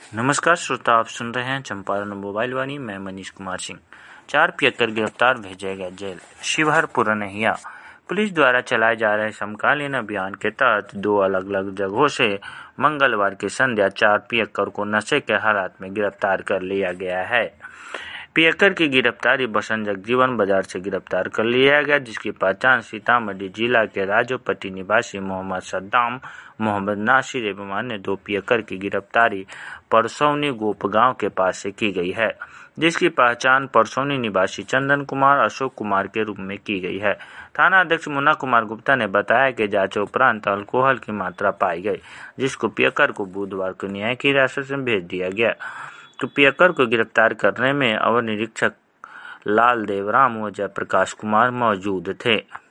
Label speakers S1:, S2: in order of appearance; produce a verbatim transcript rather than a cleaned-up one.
S1: नमस्कार श्रोता, आप सुन रहे हैं चंपारण मोबाइल वाणी। मैं मनीष कुमार सिंह। चार पियक्कर गिरफ्तार, भेजे गए जेल। शिवहर पुरनहिया पुलिस द्वारा चलाए जा रहे समकालीन अभियान के तहत दो अलग अलग जगहों से मंगलवार की संध्या चार पियक्कर को नशे के हालात में गिरफ्तार कर लिया गया है। पियक्कर की गिरफ्तारी बसंत जगजीवन बाजार से गिरफ्तार कर लिया गया, जिसकी पहचान सीतामढ़ी जिला के राजोपट्टी निवासी मोहम्मद सद्दाम, मोहम्मद नासिर एवं अन्य दो पियक्कर की गिरफ्तारी परसौनी गोप गांव के पास से की गई है, जिसकी पहचान परसौनी निवासी चंदन कुमार, अशोक कुमार के रूप में की गई है। थाना अध्यक्ष मुन्ना कुमार गुप्ता ने बताया कि जांच उपरांत अल्कोहल की मात्रा पाई गई, जिसको पियक्कर को बुधवार को न्यायिक हिरासत में भेज दिया गया। तो पियक्कर को गिरफ्तार करने में अवर निरीक्षक लाल देवराम व जयप्रकाश कुमार मौजूद थे।